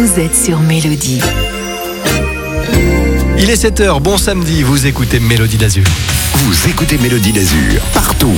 vous êtes sur Mélodie. Il est 7h, bon samedi, vous écoutez Mélodie d'Azur. Vous écoutez Mélodie d'Azur, partout.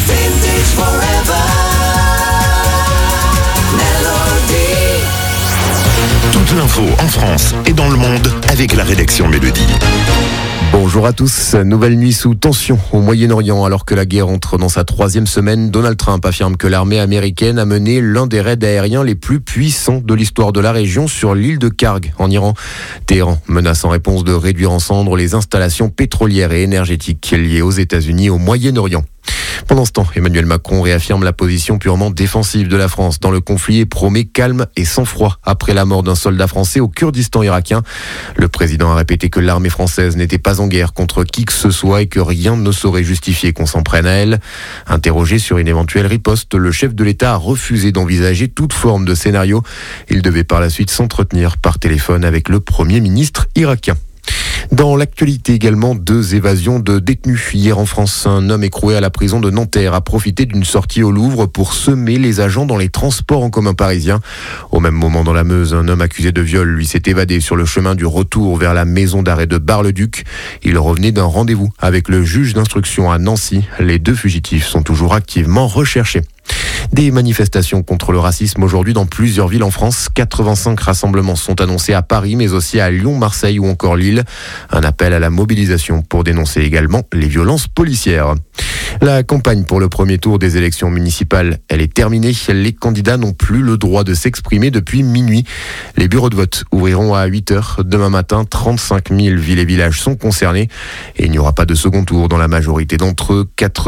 Toute l'info en France et dans le monde avec la rédaction Mélodie. Bonjour à tous. Nouvelle nuit sous tension au Moyen-Orient. Alors que la guerre entre dans sa 3e semaine, Donald Trump affirme que l'armée américaine a mené l'un des raids aériens les plus puissants de l'histoire de la région sur l'île de Karg, en Iran. Téhéran menace en réponse de réduire en cendres les installations pétrolières et énergétiques liées aux États-Unis au Moyen-Orient. Pendant ce temps, Emmanuel Macron réaffirme la position purement défensive de la France dans le conflit et promet calme et sang-froid après la mort d'un soldat français au Kurdistan irakien. Le président a répété que l'armée française n'était pas en guerre contre qui que ce soit et que rien ne saurait justifier qu'on s'en prenne à elle. Interrogé sur une éventuelle riposte, le chef de l'État a refusé d'envisager toute forme de scénario. Il devait par la suite s'entretenir par téléphone avec le Premier ministre irakien. Dans l'actualité également, 2 évasions de détenus. Hier en France, un homme écroué à la prison de Nanterre a profité d'une sortie au Louvre pour semer les agents dans les transports en commun parisiens. Au même moment dans la Meuse, un homme accusé de viol lui s'est évadé sur le chemin du retour vers la maison d'arrêt de Bar-le-Duc. Il revenait d'un rendez-vous avec le juge d'instruction à Nancy. Les 2 fugitifs sont toujours activement recherchés. Des manifestations contre le racisme aujourd'hui dans plusieurs villes en France. 85 rassemblements sont annoncés à Paris, mais aussi à Lyon, Marseille ou encore Lille. Un appel à la mobilisation pour dénoncer également les violences policières. La campagne pour le premier tour des élections municipales, elle est terminée. Les candidats n'ont plus le droit de s'exprimer depuis minuit. Les bureaux de vote ouvriront à 8h. Demain matin, 35 000 villes et villages sont concernés. Et il n'y aura pas de second tour dans la majorité d'entre eux.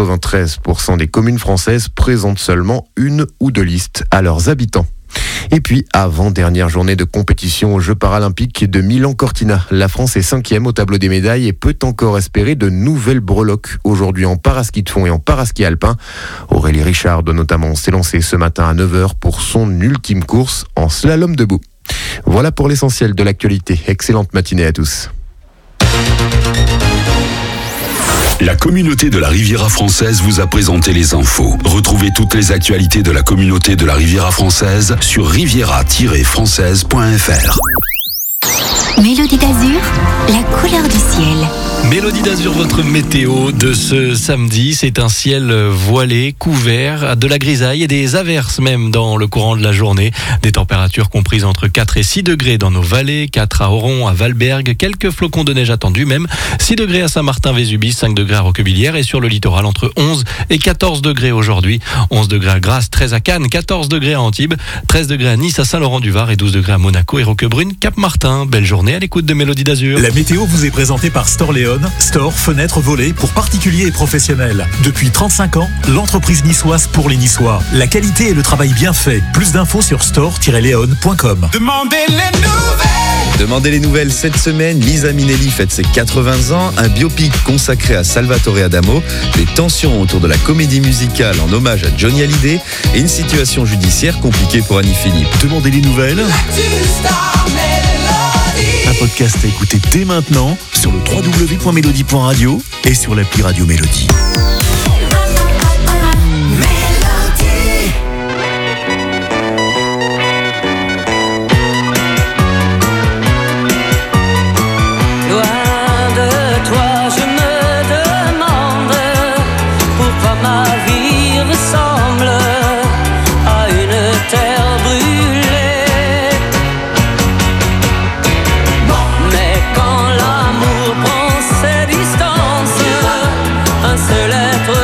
93% des communes françaises présentent seulement 1 ou 2 listes à leurs habitants. Et puis, avant-dernière journée de compétition aux Jeux Paralympiques de Milan-Cortina. La France est 5e au tableau des médailles et peut encore espérer de nouvelles breloques aujourd'hui en paraski de fond et en paraski alpin. Aurélie Richard doit notamment s'élancer ce matin à 9h pour son ultime course en slalom debout. Voilà pour l'essentiel de l'actualité. Excellente matinée à tous. La communauté de la Riviera française vous a présenté les infos. Retrouvez toutes les actualités de la communauté de la Riviera française sur riviera-française.fr. Mélodie d'Azur, la couleur du ciel. Mélodie d'Azur, votre météo de ce samedi, c'est un ciel voilé, couvert, de la grisaille et des averses même dans le courant de la journée. Des températures comprises entre 4 et 6 degrés dans nos vallées, 4 à Oron, à Valberg, quelques flocons de neige attendus même, 6 degrés à Saint-Martin-Vésubie, 5 degrés à Roquebillière et sur le littoral entre 11 et 14 degrés aujourd'hui. 11 degrés à Grasse, 13 à Cannes, 14 degrés à Antibes, 13 degrés à Nice, à Saint-Laurent-du-Var et 12 degrés à Monaco et Roquebrune, Cap-Martin. Belle journée à l'écoute de Mélodie d'Azur. La météo vous est présentée par Storléon. Store, fenêtres, volets pour particuliers et professionnels. Depuis 35 ans, l'entreprise niçoise pour les Niçois. La qualité et le travail bien fait. Plus d'infos sur store-leon.com. Demandez les nouvelles cette semaine. Lisa Minnelli fête ses 80 ans. Un biopic consacré à Salvatore Adamo. Des tensions autour de la comédie musicale en hommage à Johnny Hallyday. Et une situation judiciaire compliquée pour Annie Philippe. Demandez les nouvelles. Un podcast à écouter dès maintenant sur le www.melodie.radio et sur l'appli Radio Mélodie. Seul être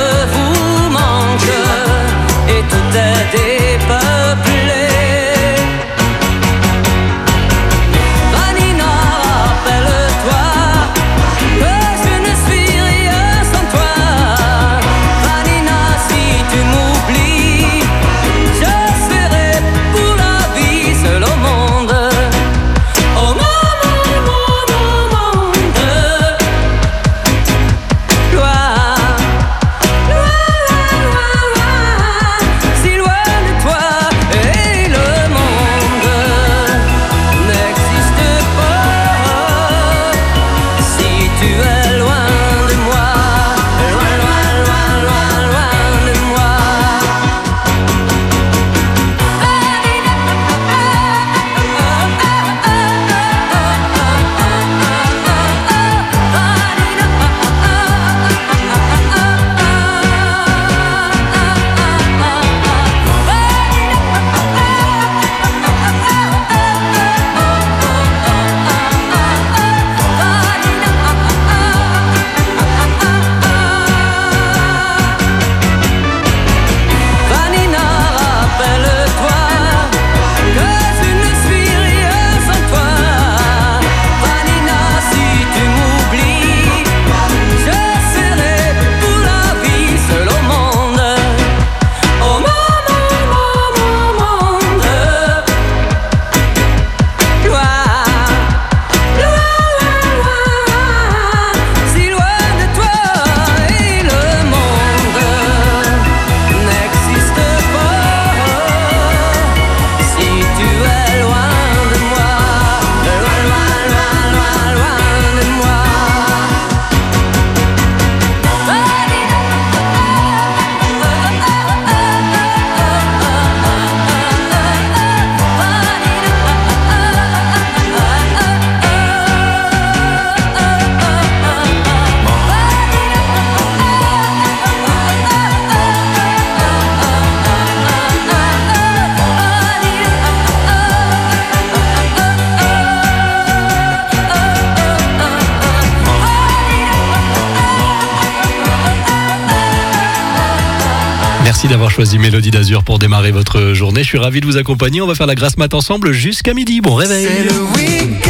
Merci d'avoir choisi Mélodie d'Azur pour démarrer votre journée. Je suis ravi de vous accompagner. On va faire la grasse mat ensemble jusqu'à midi. Bon réveil. C'est le week-end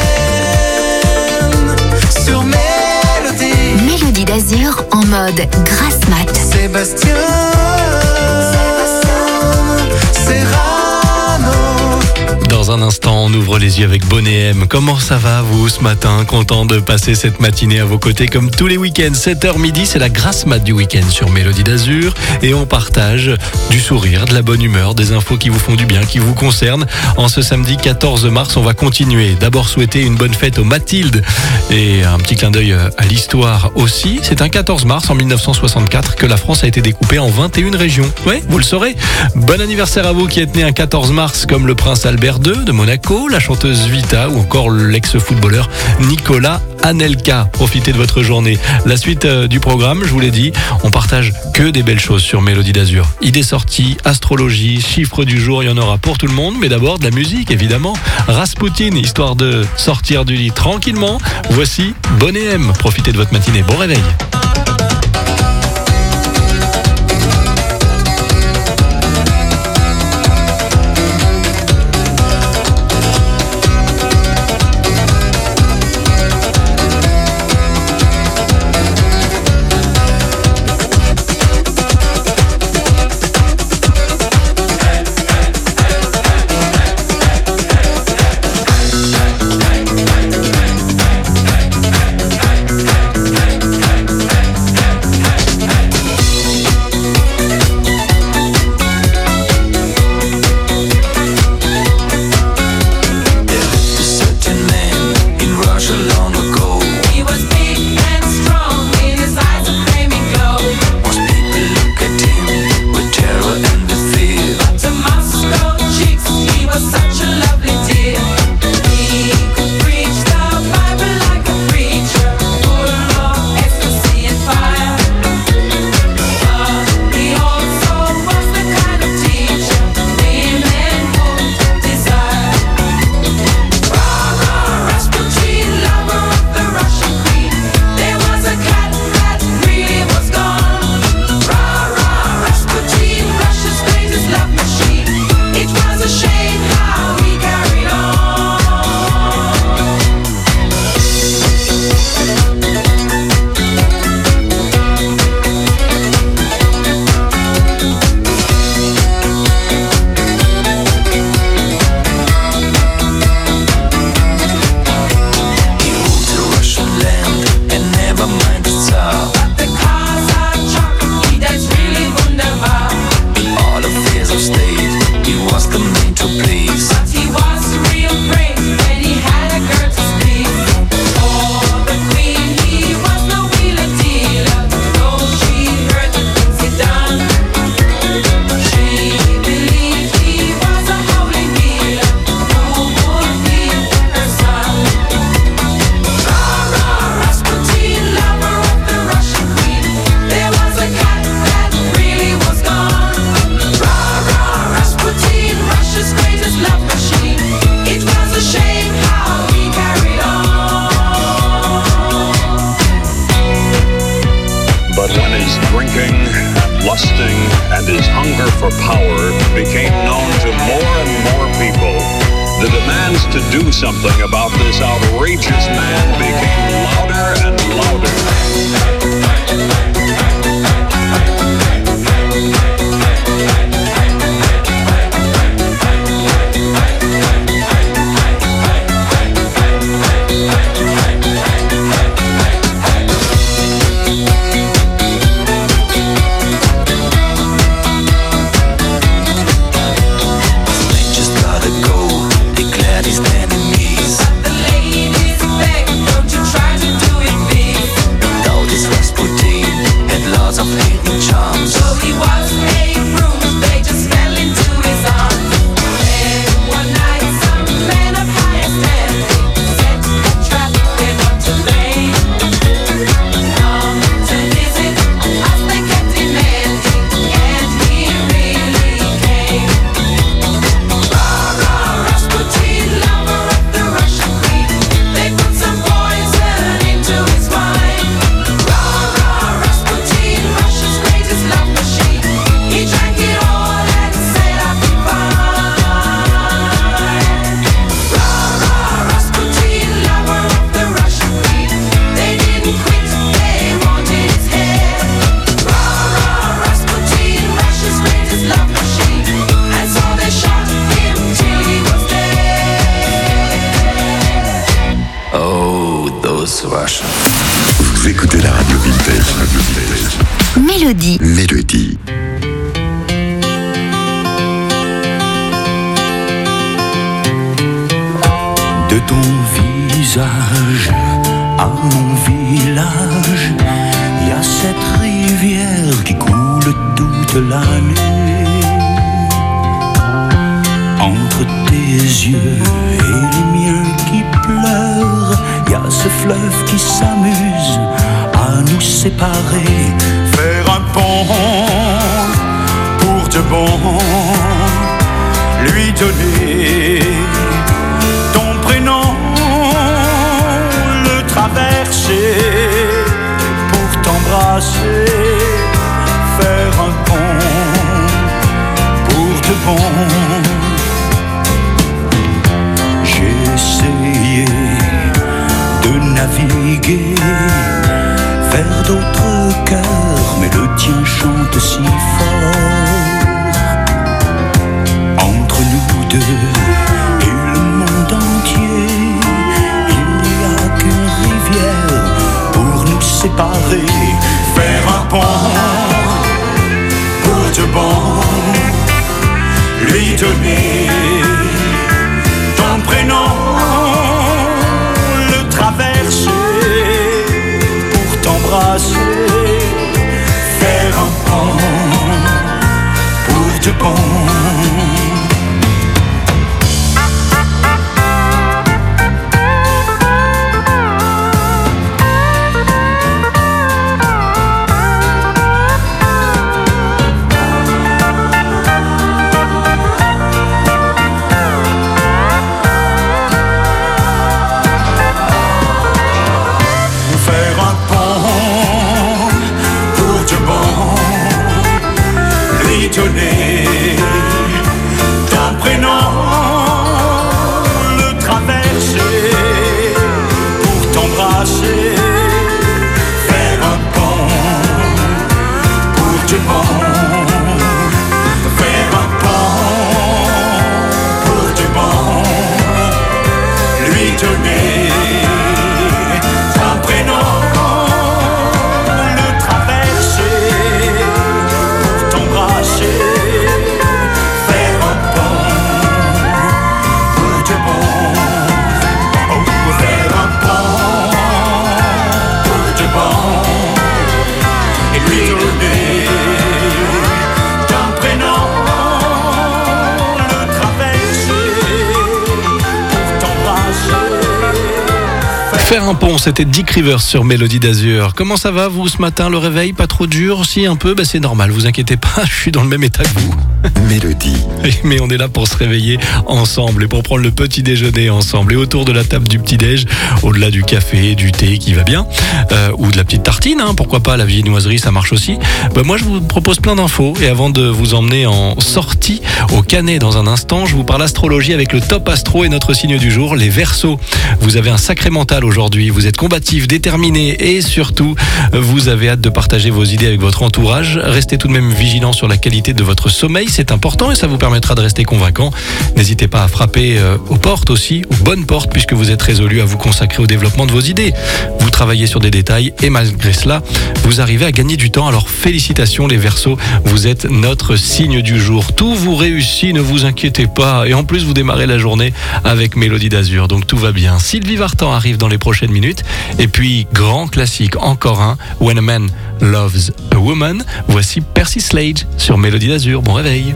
sur Mélodie. Mélodie d'Azur en mode grasse mat. Sébastien Serrano. Dans un instant, on ouvre les yeux avec Bonnet M. Comment ça va, vous, ce matin? Content de passer cette matinée à vos côtés comme tous les week-ends. 7h midi, c'est la grasse mat du week-end sur Mélodie d'Azur. Et on partage du sourire, de la bonne humeur, des infos qui vous font du bien, qui vous concernent. En ce samedi 14 mars, on va continuer. D'abord, souhaiter une bonne fête aux Mathilde. Et un petit clin d'œil à l'histoire aussi. C'est un 14 mars en 1964 que la France a été découpée en 21 régions. Ouais, vous le saurez. Bon anniversaire à vous qui êtes né un 14 mars comme le prince Albert II de Monaco, la chanteuse Vita ou encore l'ex-footballeur Nicolas Anelka. Profitez de votre journée. La suite du programme, je vous l'ai dit, on partage que des belles choses sur Mélodie d'Azur. Idées sorties, astrologie, chiffres du jour, il y en aura pour tout le monde, mais d'abord de la musique évidemment. Rasputin, histoire de sortir du lit tranquillement. Voici Bonnet M. Profitez de votre matinée. Bon réveil. Something about this outrageous man became louder and louder. Just gotta go, declared his enemies. The ladies vache. Vous écoutez la radio Vintage. Mélodie. Mélodie. De ton visage à mon village, il y a cette rivière qui coule toute l'année. Entre tes yeux et les miens qui pleurent, il y a ce fleuve qui s'amuse à nous séparer. Faire un pont pour de bon, lui donner ton prénom, le traverser pour t'embrasser, faire un pont pour de bon. J'ai essayé de naviguer vers d'autres cœurs, mais le tien chante si fort. Entre nous deux et le monde entier, il n'y a qu'une rivière pour nous séparer. Faire un pont pour de bon, lui donner ton prénom, le traverser pour t'embrasser. Faire un pont pour de bon. Donner ton prénom, le traverser pour t'embrasser, faire un pont pour de bon, faire un pont pour de bon, lui donner ton prénom, le traverser pour t'embrasser. Faire un pont, c'était Dick Rivers sur Mélodie d'Azur. Comment ça va vous ce matin, le réveil? Pas trop dur? Si un peu, c'est normal, vous inquiétez pas, je suis dans le même état que vous. Mélodie. Mais on est là pour se réveiller ensemble et pour prendre le petit déjeuner ensemble. Et autour de la table du petit déj, au-delà du café, du thé qui va bien, ou de la petite tartine, pourquoi pas, la viennoiserie, ça marche aussi. Moi, je vous propose plein d'infos. Et avant de vous emmener en sortie au Canet dans un instant, je vous parle astrologie avec le top astro et notre signe du jour, les Verseaux. Vous avez un sacré mental aujourd'hui. Vous êtes combatif, déterminé et surtout, vous avez hâte de partager vos idées avec votre entourage. Restez tout de même vigilant sur la qualité de votre sommeil. C'est important et ça vous permettra de rester convaincant. N'hésitez pas à frapper aux portes aussi, aux bonnes portes, puisque vous êtes résolu à vous consacrer au développement de vos idées. Vous travaillez sur des détails et malgré cela, vous arrivez à gagner du temps. Alors félicitations les Verseaux, vous êtes notre signe du jour. Tout vous réussit, ne vous inquiétez pas. Et en plus, vous démarrez la journée avec Mélodie d'Azur, donc tout va bien. Sylvie Vartan arrive dans les prochaines minutes. Et puis, grand classique, encore un, When a Man Loves a Woman. Voici Percy Sledge sur Mélodie d'Azur. Bon réveil.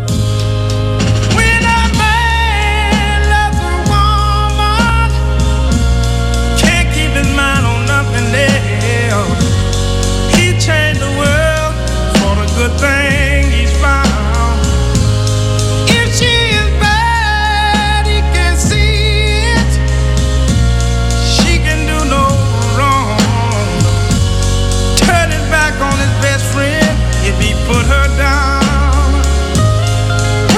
Put her down.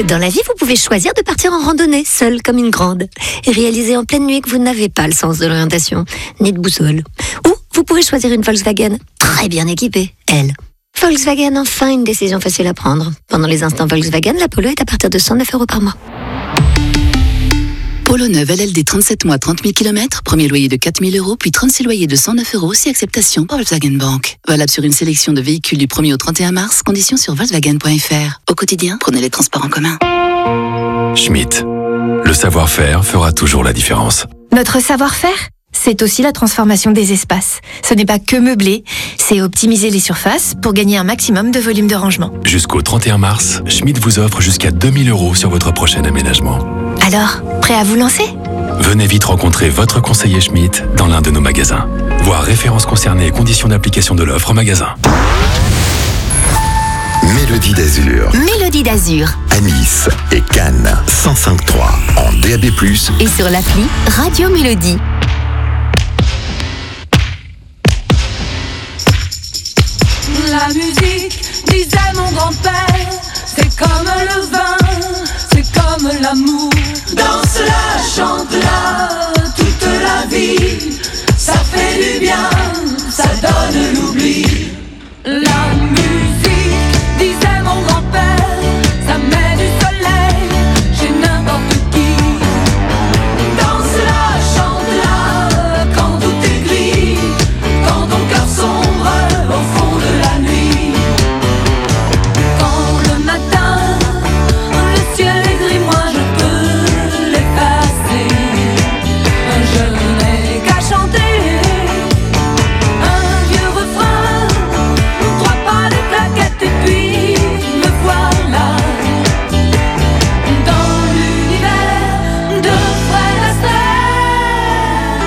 Dans la vie, vous pouvez choisir de partir en randonnée, seule comme une grande, et réaliser en pleine nuit que vous n'avez pas le sens de l'orientation, ni de boussole. Ou vous pouvez choisir une Volkswagen, très bien équipée, elle. Volkswagen, enfin une décision facile à prendre. Pendant les instants Volkswagen, la Polo est à partir de 109 € par mois. Polo neuve LLD 37 mois, 30 000 km, premier loyer de 4 000 €, puis 36 loyers de 109 € si acceptation par Volkswagen Bank. Valable sur une sélection de véhicules du 1er au 31 mars, conditions sur volkswagen.fr. Au quotidien, prenez les transports en commun. Schmitt. Le savoir-faire fera toujours la différence. Notre savoir-faire, c'est aussi la transformation des espaces. Ce n'est pas que meubler, c'est optimiser les surfaces pour gagner un maximum de volume de rangement. Jusqu'au 31 mars, Schmitt vous offre jusqu'à 2 000 € sur votre prochain aménagement. Alors, prêt à vous lancer ? Venez vite rencontrer votre conseiller Schmitt dans l'un de nos magasins. Voir références concernées et conditions d'application de l'offre en magasin. Mélodie d'Azur. Mélodie d'Azur. À Nice et Cannes. 105.3 en DAB+. Et sur l'appli Radio Mélodie. La musique, disait mon grand-père, c'est comme le vin, c'est comme l'amour. Danse-la, chante-la, toute la vie, ça fait du bien, ça donne l'oubli. La musique, disait mon grand-père, ça met du soleil chez n'importe qui. Danse-la, chante-la, quand tout est gris, quand ton cœur sombre au fond de la nuit. Quand le matin, le ciel est gris, moi je peux l'effacer. Je n'ai qu'à chanter un vieux refrain, 3 pas de claquettes et puis me voilà dans l'univers de Fred Astaire.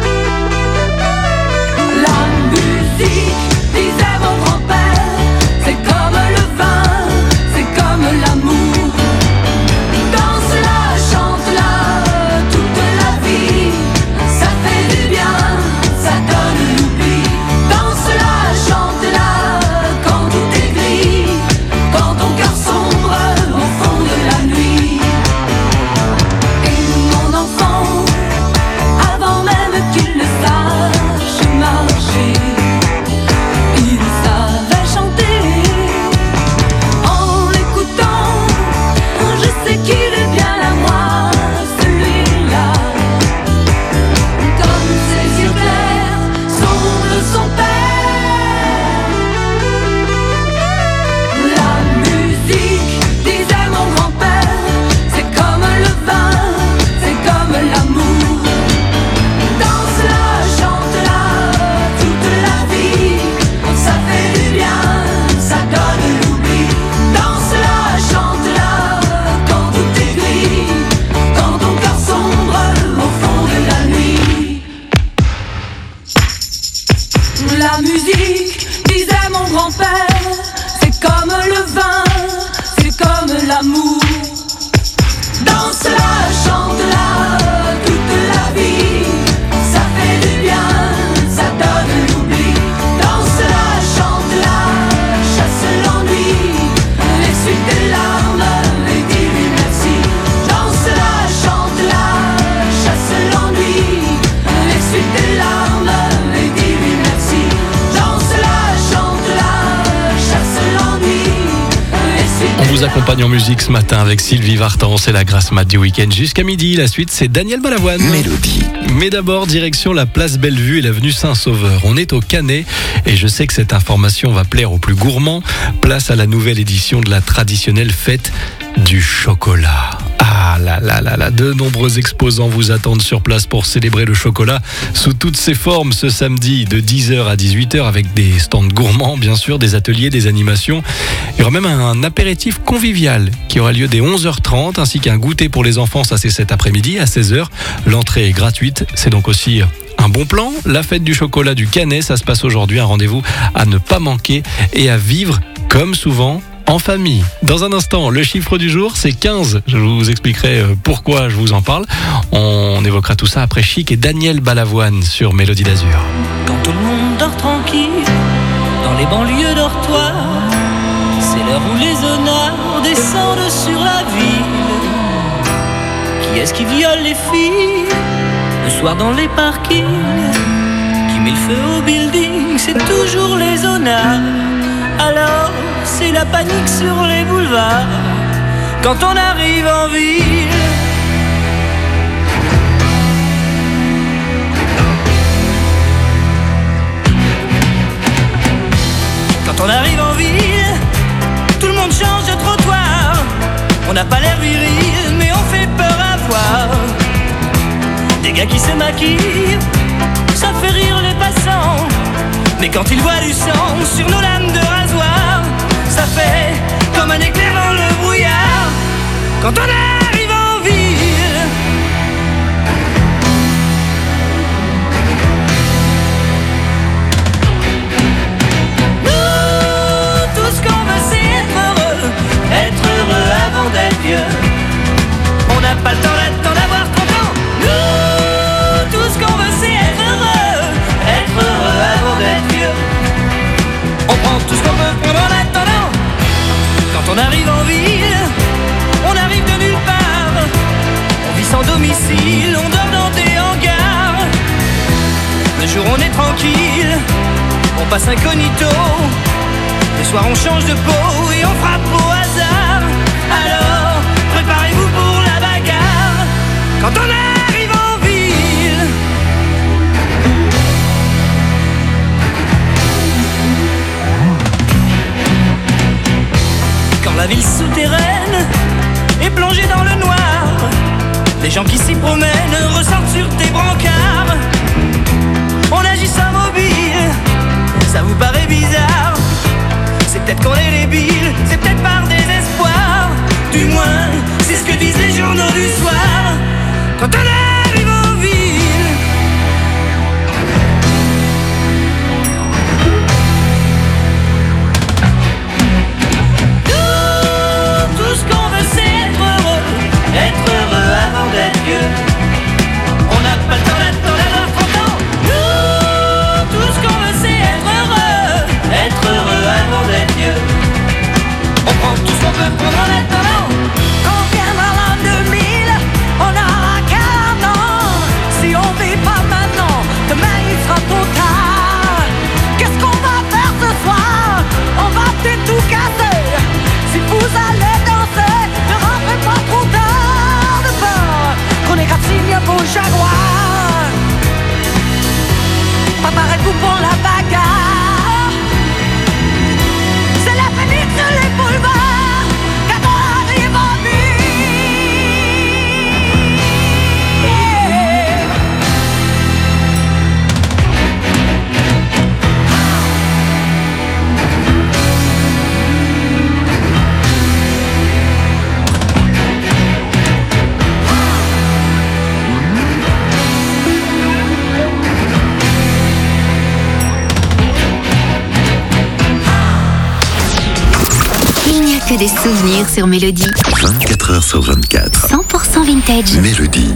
La musique, disait mon grand-père, c'est comme le vin, c'est comme l'amour. Danse-la, chante-la, toute la vie, ça fait du bien, ça donne l'oubli. Danse-la, chante-la, quand tout est gris, quand ton cœur sombre au fond de la nuit. Et mon enfant, avant même qu'il ne sache marcher, il savait chanter. En l'écoutant, je sais qu'il est bien à moi, celui-là. Comme ses yeux clairs sont de son père. La musique, disait mon grand-père, c'est comme le vin, c'est comme l'amour. Danse-la, chante-la, toute la vie, ça fait du bien, ça donne l'oubli. Danse-la, chante-la, quand tout est gris, quand ton cœur sombre au fond de la nuit. La musique, disait mon grand-père, c'est comme le vin, c'est comme l'amour. Danse-la, chante-la, toute la vie, ça fait du bien, ça donne l'oubli. Danse-la, chante-la, chasse l'ennui, essuie tes larmes et dis-lui merci. Danse-la, chante-la, chasse l'ennui, essuie tes larmes et dis-lui merci. Danse-la, chante-la, chasse l'ennui, essuie tes On vous accompagne en musique ce matin avec Sylvie Vartan, c'est la grasse mat du week-end jusqu'à midi. La suite, c'est Daniel Balavoine. Mélodie. Mais d'abord, direction la place Bellevue et l'avenue Saint-Sauveur. On est au Canet et je sais que cette information va plaire aux plus gourmands. Place à la nouvelle édition de la traditionnelle fête du chocolat. Ah là là là là, de nombreux exposants vous attendent sur place pour célébrer le chocolat sous toutes ses formes ce samedi de 10h à 18h avec des stands gourmands, bien sûr, des ateliers, des animations. Il y aura même un apéritif convivial qui aura lieu dès 11h30 ainsi qu'un goûter pour les enfants, ça c'est cet après-midi à 16h. L'entrée est gratuite, c'est donc aussi un bon plan. La fête du chocolat du Canet, ça se passe aujourd'hui, un rendez-vous à ne pas manquer et à vivre comme souvent en famille. Dans un instant, le chiffre du jour, c'est 15. Je vous expliquerai pourquoi je vous en parle. On évoquera tout ça après Chic et Daniel Balavoine sur Mélodie d'Azur. Quand tout le monde dort tranquille, dans les banlieues dortoirs, c'est l'heure où les honneurs descendent sur la ville. Qui est-ce qui viole les filles le soir dans les parkings? Qui met le feu au building? C'est toujours les zonards. Alors c'est la panique sur les boulevards quand on arrive en ville. Quand on arrive en ville, tout le monde change de trottoir. On n'a pas l'air viril, mais on fait peur à voir. Des gars qui se maquillent, ça fait rire les passants. Mais quand ils voient du sang sur nos lames de rasoir, ça fait comme un éclair dans le brouillard. Quand on arrive en ville, nous, tout ce qu'on veut c'est être heureux avant d'être vieux. On n'a pas le temps d'attendre d'avoir 30 ans. Nous, tout ce qu'on veut c'est être heureux avant d'être vieux. On prend tout ce qu'on peut prendre en attendant. Quand on arrive en ville, on arrive de nulle part. On vit sans domicile, on dort dans des hangars. Le jour on est tranquille, on passe incognito. Le soir on change de peau et on frappe au hasard. Alors préparez-vous pour la bagarre. Quand on arrive en ville, quand la ville souterraine est plongée dans le noir, les gens qui s'y promènent ressortent sur des brancards. On agit sans mobile, ça vous paraît bizarre. C'est peut-être qu'on est débile, c'est peut-être par désespoir. Du moins, c'est ce que disent les journaux du soir. Quand on arrive en ville, nous, tout ce qu'on veut c'est être heureux avant d'être vieux. On n'a pas le temps d'attendre d'avoir 30 ans. Nous, tout ce qu'on veut c'est être heureux avant d'être vieux. On prend tout ce qu'on peut prendre en attendant. Quand viendra l'an 2000, on aura 40 ans. Si on vit pas maintenant, demain il sera trop tard. Qu'est-ce qu'on va faire ce soir? On va peut-être tout casser. Si vous allez danser, ne rentrez pas trop tard. De peur qu'on égratigne vos jaguars. Préparez-vous pour la bagarre. C'est la panique sur les boulevards quand on arrive en Il n'y a que des souvenirs sur Mélodie. 24 heures sur 24. 100% vintage. Mélodie.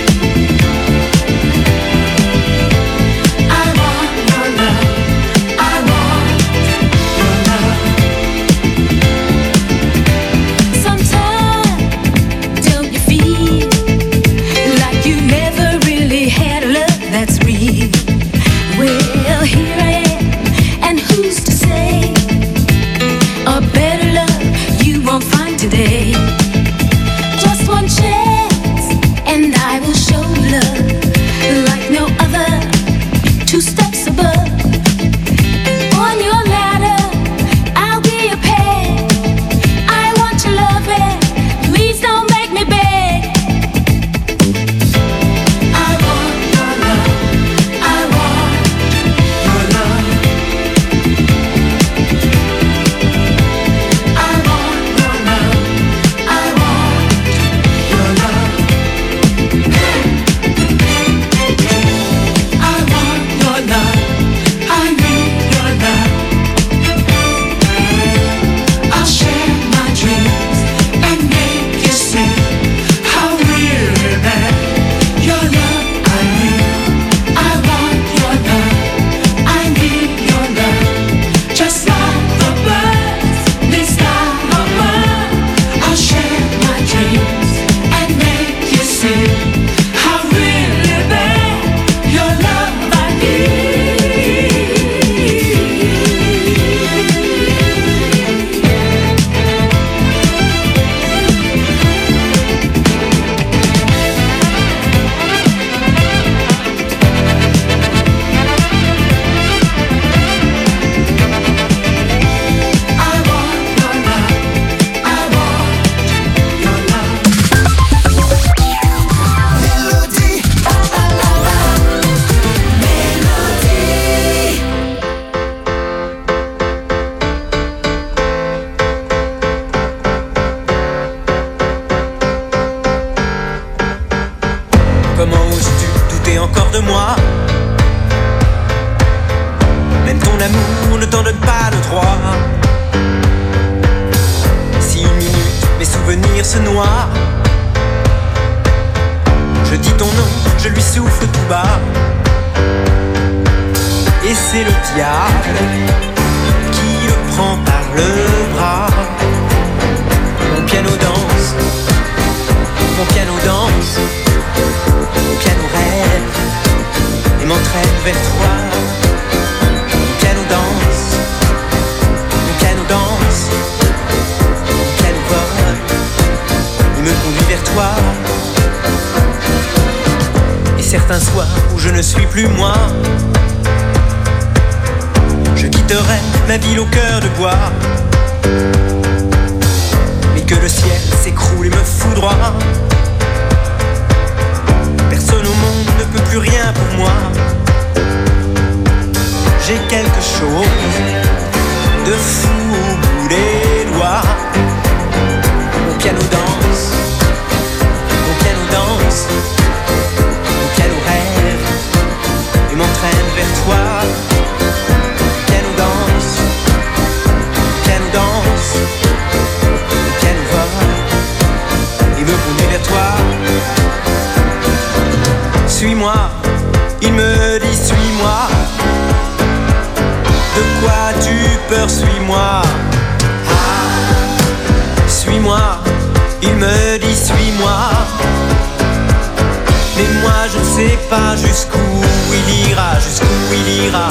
I douter encore de moi. Même ton amour ne t'en donne pas le droit. Si une minute mes souvenirs se noient, je dis ton nom, je lui souffle tout bas. Et c'est le diable qui le prend par le bras. Mon piano danse, mon piano danse, mon piano rêve et m'entraîne vers toi. Mon piano danse, mon piano danse, mon piano vole, il me conduit vers toi. Et certains soirs où je ne suis plus moi, je quitterai ma ville au cœur de bois. Mais que le ciel s'écroule et me foudroie. Personne au monde ne peut plus rien pour moi. J'ai quelque chose de fou au bout des doigts. Mon piano danse, mon piano danse, mon piano rêve et m'entraîne vers toi. Suis-moi, il me dit suis-moi. De quoi tu peur, suis-moi. Ah, suis-moi, il me dit suis-moi. Mais moi je ne sais pas jusqu'où il ira, jusqu'où il ira.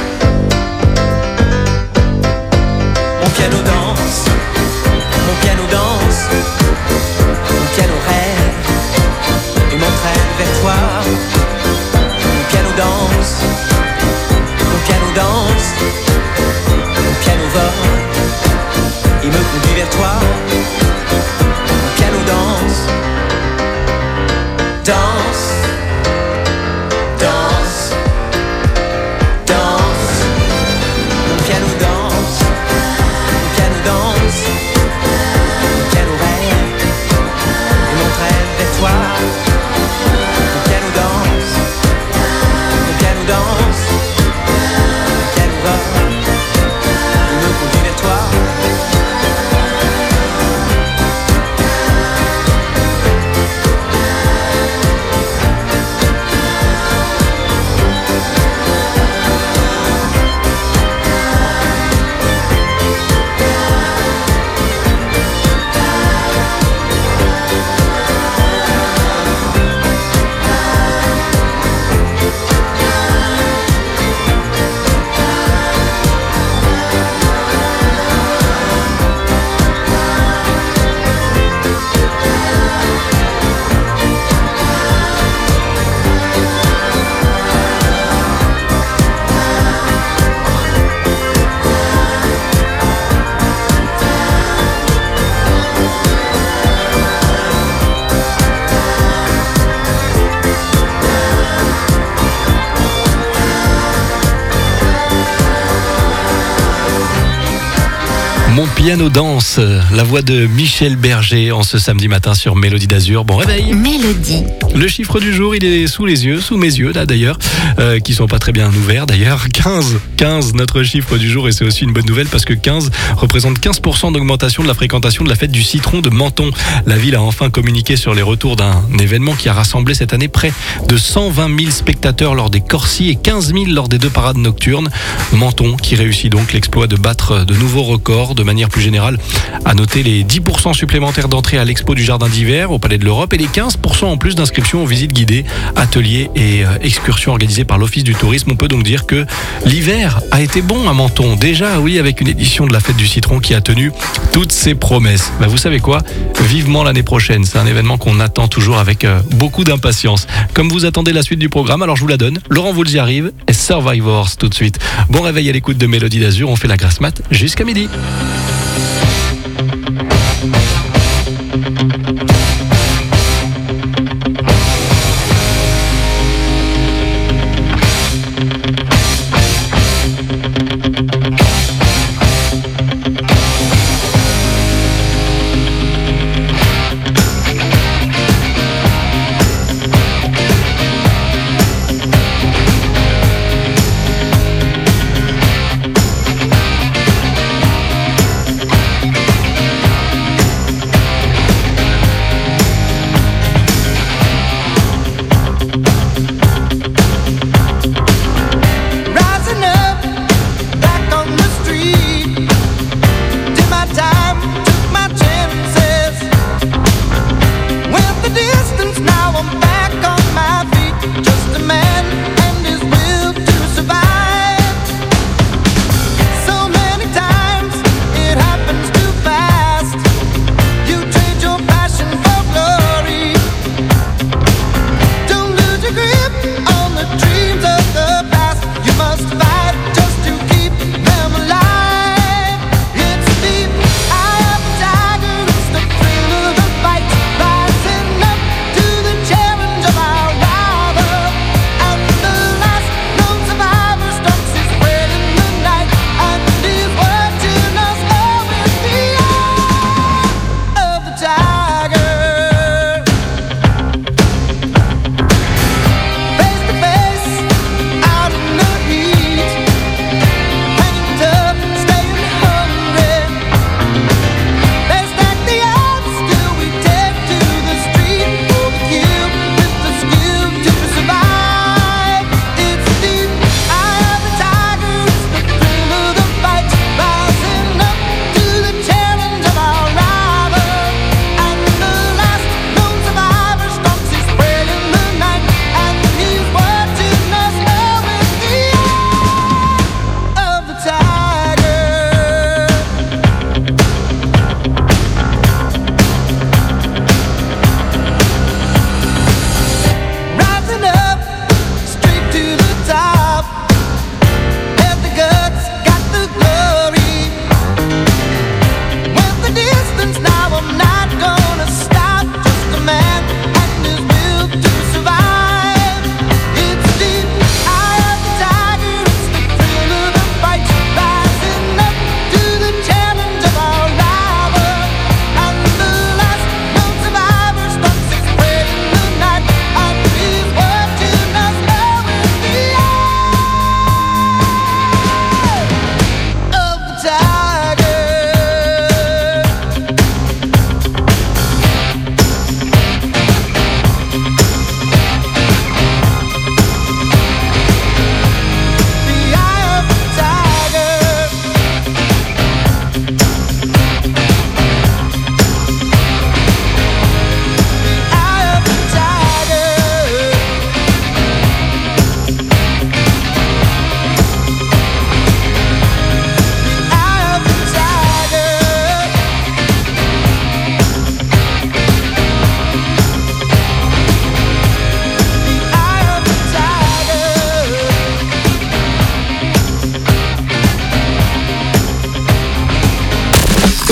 Mon piano danse, mon piano danse, mon piano rêve et m'entraîne vers toi. Mon piano danse, mon piano danse, mon piano vole, il me conduit vers toi. Mon piano danse, danse, danse, danse. Mon piano danse, mon piano danse, mon piano rêve et m'entraîne vers toi. Mon piano danse, la voix de Michel Berger en ce samedi matin sur Mélodie d'Azur. Bon réveil. Mélodie. Le chiffre du jour, il est sous les yeux, sous mes yeux là d'ailleurs, qui sont pas très bien ouverts d'ailleurs. 15, notre chiffre du jour, et c'est aussi une bonne nouvelle parce que 15 représente 15% d'augmentation de la fréquentation de la fête du citron de Menton. La ville a enfin communiqué sur les retours d'un événement qui a rassemblé cette année près de 120 000 spectateurs lors des Corsis et 15 000 lors des 2 parades nocturnes. Menton qui réussit donc l'exploit de battre de nouveaux records. De manière plus générale, à noter les 10% supplémentaires d'entrée à l'expo du Jardin d'hiver au Palais de l'Europe et les 15% en plus d'inscriptions aux visites guidées, ateliers et excursions organisées par l'Office du tourisme. On peut donc dire que l'hiver a été bon à Menton. Déjà, oui, avec une édition de la fête du citron qui a tenu toutes ses promesses. Bah, vous savez quoi ? Vivement l'année prochaine. C'est un événement qu'on attend toujours avec beaucoup d'impatience. Comme vous attendez la suite du programme, alors je vous la donne. Laurent Voulzy arrive et Survivors tout de suite. Bon réveil à l'écoute de Mélodie d'Azur. On fait la grasse mat jusqu'à midi.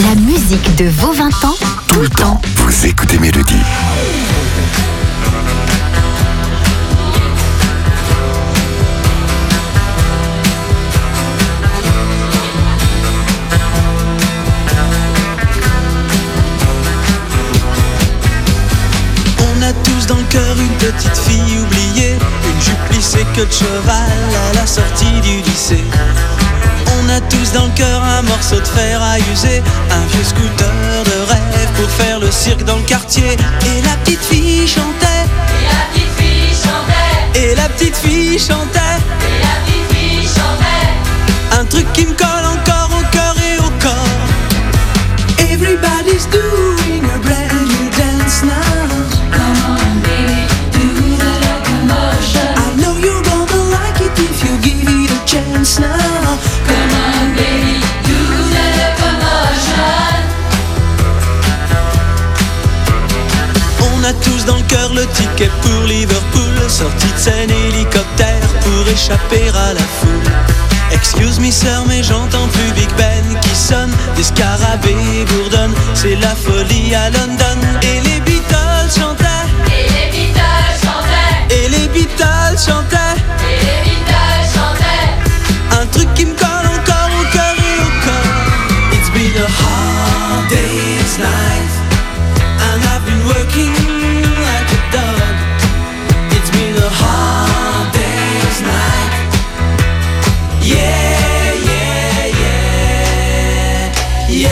La musique de vos 20 ans, tout le temps. Vous écoutez Mélodie. On a tous dans le cœur une petite fille oubliée, une jupe plissée queue de cheval à la sortie du lycée. On a tous dans le cœur un morceau de fer à user, un vieux scooter de rêve pour faire le cirque dans le quartier. Et la petite fille chantait, Et la petite fille chantait, et la petite fille chantait, et la petite fille chantait. un truc qui me colle encore au cœur et au corps. Everybody's doing a brand new dance now. Come on baby, do the locomotion. I know you're gonna like it if you give it a chance now. Come on baby, do the locomotion. On a tous dans le cœur le ticket pour Liverpool, sortie de scène hélicoptère pour échapper à la foule. Excuse me sir, mais j'entends plus Big Ben qui sonne, des scarabées bourdonnent, c'est la folie à London. Et les Beatles chantaient, Et les Beatles chantaient, et les Beatles chantaient, et les Beatles chantaient. un truc qui me colle encore au cœur et au corps. It's been a hard day's night, and I've been working like a dog. It's been a hard day's night. Yeah, yeah, yeah, yeah.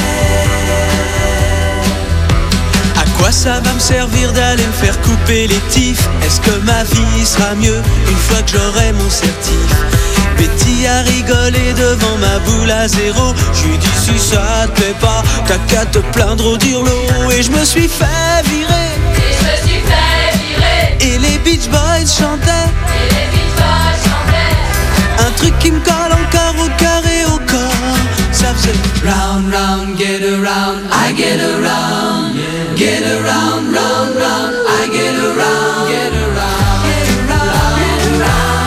À quoi ça va me servir d'aller me faire couper les tifs? Est-ce que ma vie sera mieux une fois que j'aurai mon certif? Betty a rigolé devant ma boule à zéro. J'lui dit si ça te plaît pas, t'as qu'à te plaindre au dirlo. Et je me suis fait virer, Et je me suis fait virer, et les Beach Boys chantaient, et les Beach Boys chantaient. un truc qui me colle encore au cœur et au corps. Ça faisait round, round, get around, I get around, get around, round, round, I get around, get around, get around, get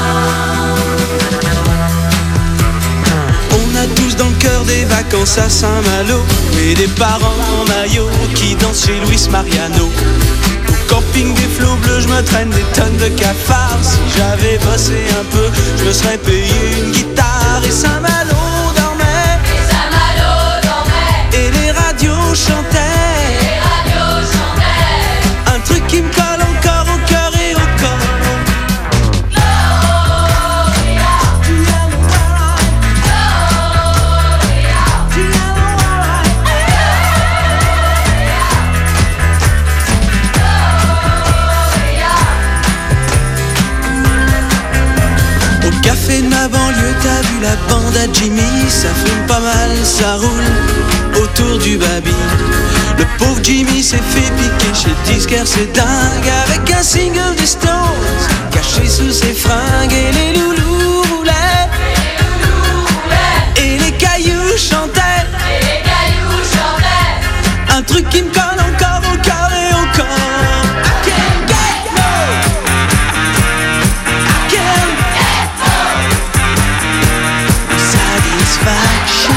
around. On a tous dans le cœur des vacances à Saint-Malo, et des parents en maillot qui dansent chez Luis Mariano. Au camping des flots bleus, je me traîne des tonnes de cafards. Si j'avais bossé un peu, je me serais payé une guitare. Et Saint-Malo dormait, Et Saint-Malo dormait, et les radios chantaient, et les radios chantaient. un truc qui me colle encore au cœur et au corps. Au café de ma banlieue, t'as vu la bande à Jimmy, ça fume pas mal, ça roule autour du baby. Le pauvre Jimmy s'est fait piquer chez le disquaire, c'est dingue, avec un single des Stones caché sous ses fringues. Et les loulous roulaient, et les cailloux chantaient, Et les cailloux chantaient. un truc qui me colle encore au cœur et au corps. I can't get no, I can't get no satisfaction.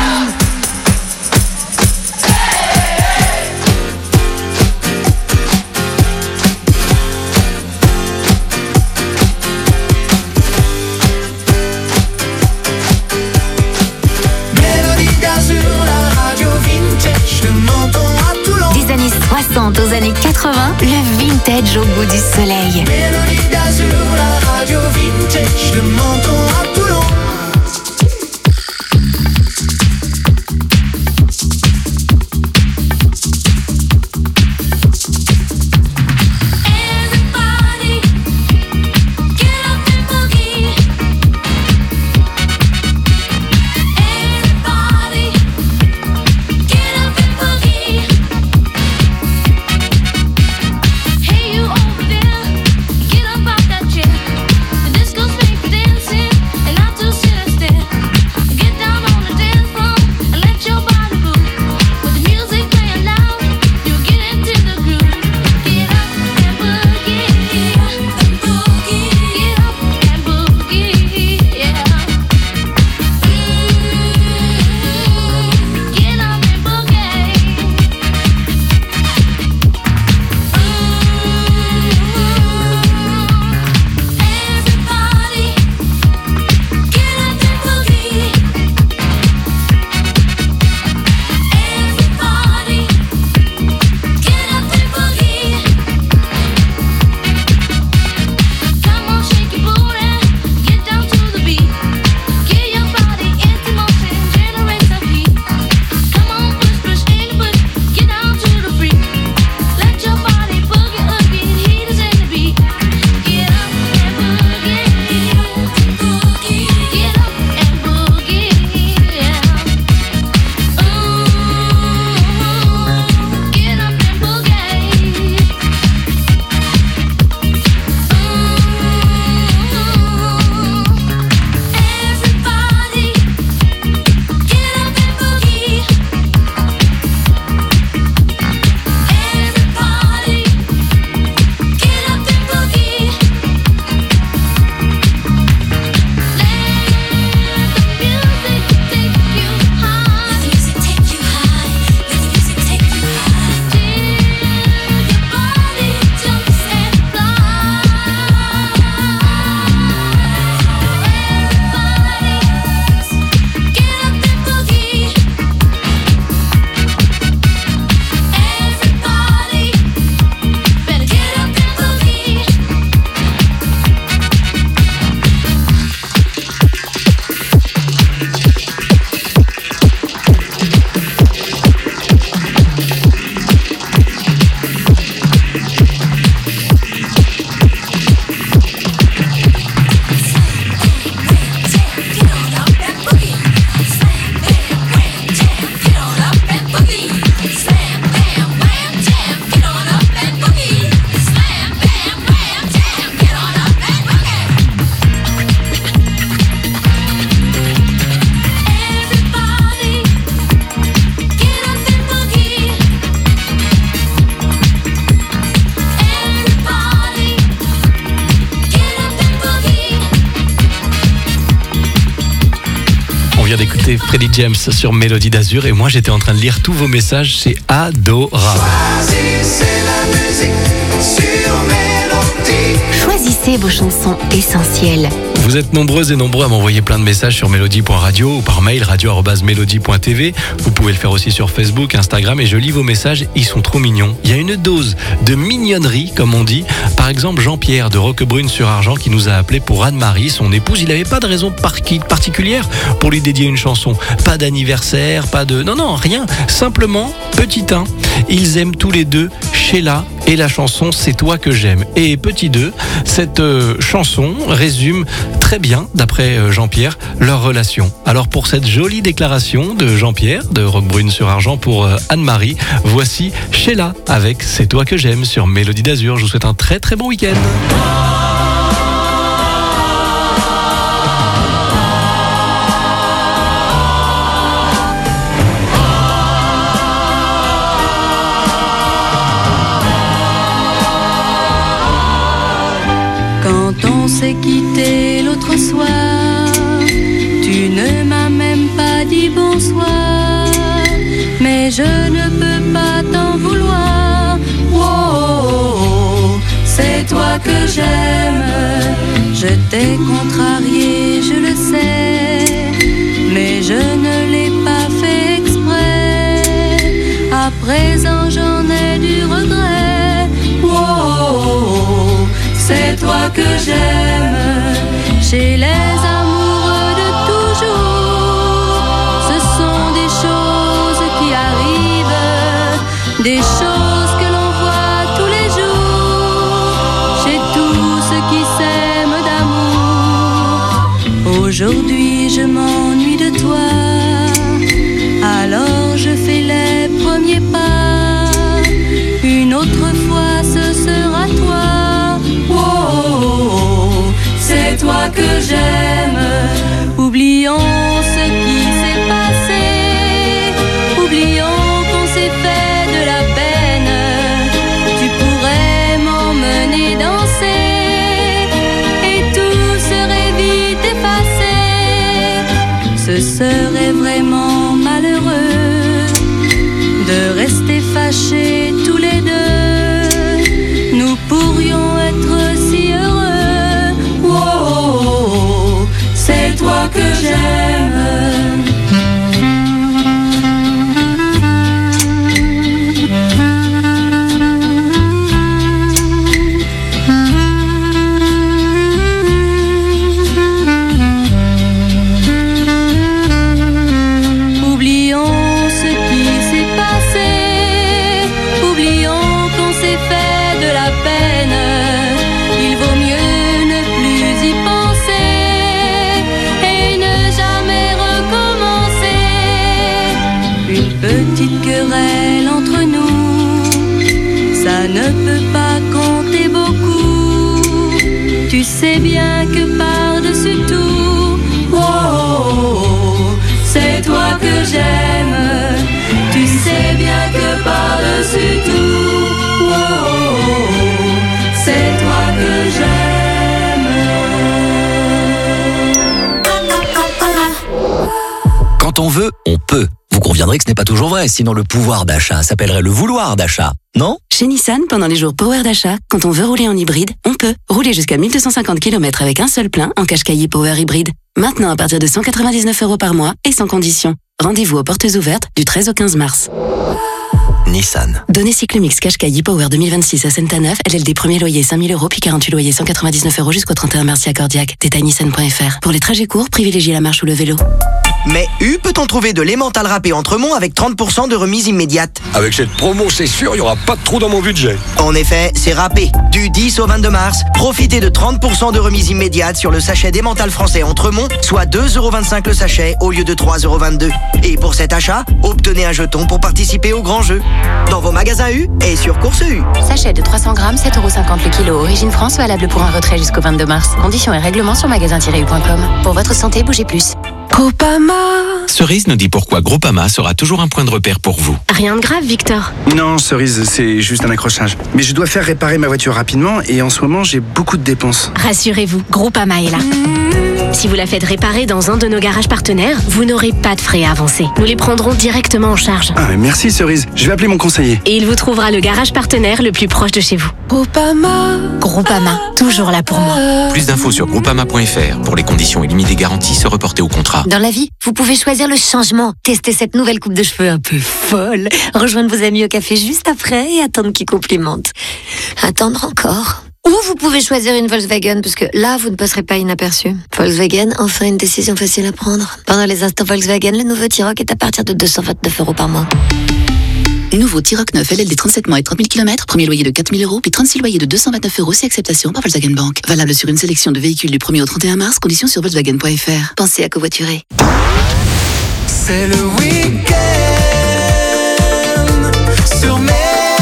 Mélodie d'Azur, la radio vintage, le menton à Toulon. Des années 60 aux années 80, le vintage au goût du soleil. Mélodie d'Azur, la radio vintage, le menton à Toulon. Everybody, get up and boogie. Everybody, get up and boogie. Hey, you over there, get up off that chair. vient d'écouter Freddie James sur Mélodie d'Azur et moi j'étais en train de lire tous vos messages, c'est adorable. Choisissez la musique sur Mélodie. Choisissez vos chansons essentielles. Vous êtes nombreuses et nombreux à m'envoyer plein de messages sur mélodie.radio ou par mail radio@melodie.tv. Vous pouvez le faire aussi sur Facebook, Instagram et je lis vos messages, ils sont trop mignons. Il y a une dose de mignonnerie comme on dit. Par exemple Jean-Pierre de Roquebrune-sur-Argent qui nous a appelé pour Anne-Marie, son épouse. Il n'avait pas de raison particulière pour lui dédier une chanson. Pas d'anniversaire, pas de... Non, rien. Simplement, petit 1, ils aiment tous les deux Sheila et la chanson C'est toi que j'aime. Et petit 2, cette chanson résume très bien, d'après Jean-Pierre, leur relation. Alors pour cette jolie déclaration de Jean-Pierre de Roquebrune-sur-Argent pour Anne-Marie, voici Sheila avec C'est toi que j'aime sur Mélodie d'Azur. Je vous souhaite un très très bon week-end. On s'est quitté l'autre soir, tu ne m'as même pas dit bonsoir, mais je ne peux pas t'en vouloir. Oh, c'est toi que j'aime, je t'ai contrarié, je le sais, mais je ne l'ai pas fait exprès. À présent j'en ai du regret. Oh, c'est toi que j'aime, chez les amoureux de toujours. Ce sont des choses qui arrivent, des choses que l'on voit tous les jours, chez tous ceux qui s'aiment d'amour. Aujourd'hui je m'ennuie de toi, alors je fais les premiers pas. Une autre fois ce sera toi. C'est toi que j'aime. Oublions ce qui s'est passé, oublions qu'on s'est fait de la peine. Tu pourrais m'emmener danser et tout serait vite effacé. Ce serait vraiment malheureux de rester fâchés tous les deux. Nous pourrions être si heureux. C'est toi que j'aime. Oublions ce qui s'est passé, oublions qu'on s'est fait de la peine. Il vaut mieux ne plus y penser et ne jamais recommencer. Une petite querelle entre nous, ça ne peut pas compter beaucoup. Tu sais bien que par-dessus tout, oh, c'est toi que j'aime. Tu sais bien que par-dessus tout, oh, c'est toi que j'aime. Quand on veut, on peut. Vous conviendrez que ce n'est pas toujours vrai, sinon le pouvoir d'achat s'appellerait le vouloir d'achat, non ? Chez Nissan, pendant les jours Power d'achat, quand on veut rouler en hybride, on peut. Rouler jusqu'à 1250 km avec un seul plein en Qashqai Power hybride. Maintenant à partir de 199 € par mois et sans condition. Rendez-vous aux portes ouvertes du 13 au 15 mars. Nissan. Données Cyclomix Qashqai Power 2026 à Saint-Aneuf, LLD premier loyer 5 000 €, puis 48 loyers 199 € jusqu'au 31 mars à Cordiac. Détail nissan.fr. Pour les trajets courts, privilégiez la marche ou le vélo. Mais peut-on trouver de l'emmental râpé Entremont avec 30% de remise immédiate? Avec cette promo, c'est sûr, il n'y aura pas de trou dans mon budget. En effet, c'est râpé. Du 10 au 22 mars, profitez de 30% de remise immédiate sur le sachet d'emmental français Entremont, soit 2,25 € le sachet au lieu de 3,22 €. Et pour cet achat, obtenez un jeton pour participer au grand jeu. Dans vos magasins U et sur Course U. Sachet de 300 grammes, 7,50 € le kilo. Origine France, valable pour un retrait jusqu'au 22 mars. Conditions et règlements sur magasin-u.com. Pour votre santé, bougez plus. Groupama. Cerise nous dit pourquoi Groupama sera toujours un point de repère pour vous. Rien de grave, Victor. Non, Cerise, c'est juste un accrochage. Mais je dois faire réparer ma voiture rapidement et en ce moment, j'ai beaucoup de dépenses. Rassurez-vous, Groupama est là. Si vous la faites réparer dans un de nos garages partenaires, vous n'aurez pas de frais à avancer. Nous les prendrons directement en charge. Ah, mais merci, Cerise. Je vais appeler mon conseiller. Et il vous trouvera le garage partenaire le plus proche de chez vous. Groupama. Groupama, toujours là pour moi. Plus d'infos sur groupama.fr. Pour les conditions et limites des garanties, se reporter au contrat. Dans la vie, vous pouvez choisir le changement. Tester cette nouvelle coupe de cheveux un peu folle. Rejoindre vos amis au café juste après et attendre qu'ils complimentent. Attendre encore. Ou vous pouvez choisir une Volkswagen, parce que là, vous ne passerez pas inaperçu. Volkswagen, enfin une décision facile à prendre. Pendant les instants Volkswagen, le nouveau T-Roc est à partir de 229 € par mois. Nouveau T-Roc 9 LLD 37 mois et 30 000 km, premier loyer de 4 000 €, puis 36 loyers de 229 € si acceptation par Volkswagen Bank. Valable sur une sélection de véhicules du 1er au 31 mars, conditions sur Volkswagen.fr. Pensez à covoiturer. C'est le week-end sur Mélodie.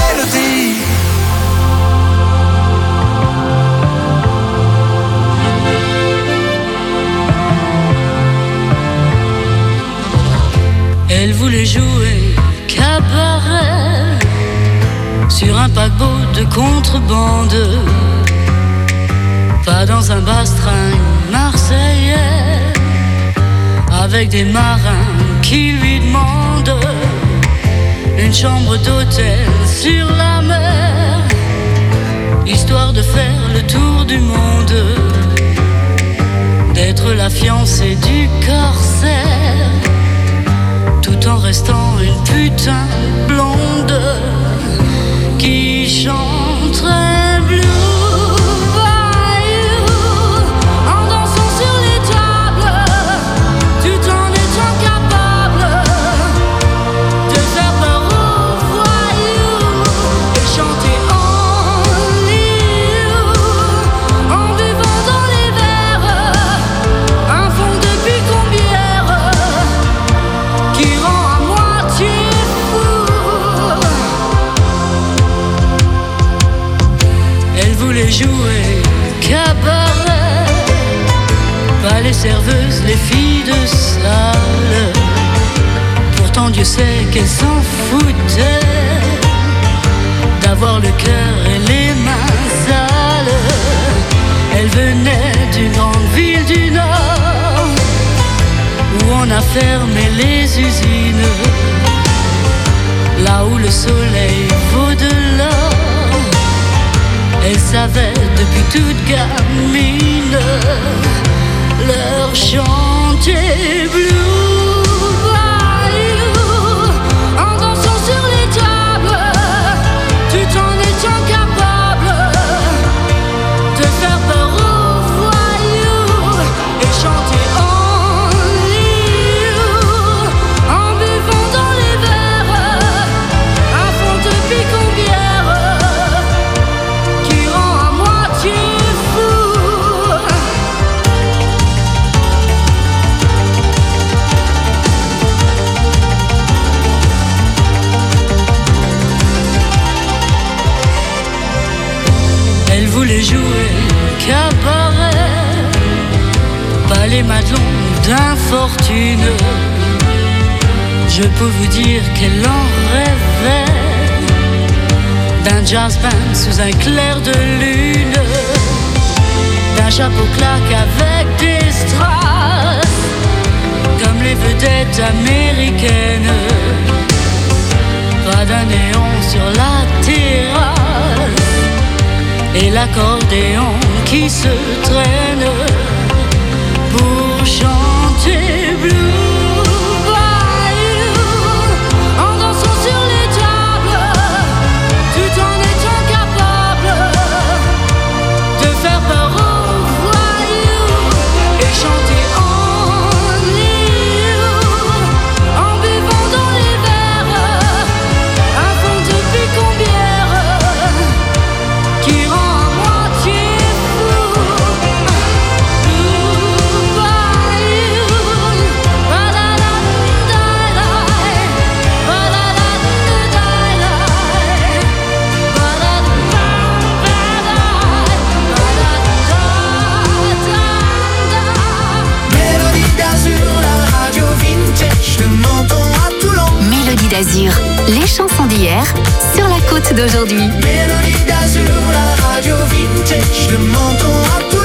Elle voulait jouer cabaret sur un paquebot de contrebande, pas dans un bastringue marseillais, avec des marins qui lui demandent une chambre d'hôtel sur la mer, histoire de faire le tour du monde, d'être la fiancée du corsaire, tout en restant une putain blonde qui chanterait blue. Jouer cabaret, pas les serveuses, les filles de salle. Pourtant Dieu sait qu'elle s'en foutait d'avoir le cœur et les mains sales. Elle venait d'une grande ville du Nord où on a fermé les usines, là où le soleil vaut de l'or. Elle savait depuis toute gamine leur chanter blue bayou, en dansant sur les tables, tout en étant capable de faire peur aux voyous et chanter en lieu, en buvant dans les verres un fond de picombière. Voulait jouer cabaret, pas les madelons d'infortune. Je peux vous dire qu'elle en rêvait d'un jazz band sous un clair de lune, d'un chapeau claque avec des strass, comme les vedettes américaines, pas d'un néon sur la terrasse et l'accordéon qui se traîne pour chanter blue bayou, en dansant sur les tables, tout en étant capable de faire peur aux voyous et chanter en lieu, en buvant dans les verres un fond de picombière qui rend à moitié fou. d'hier sur la côte d'aujourd'hui. Mélodie d'Azur, la radio vintage, le menton à tout.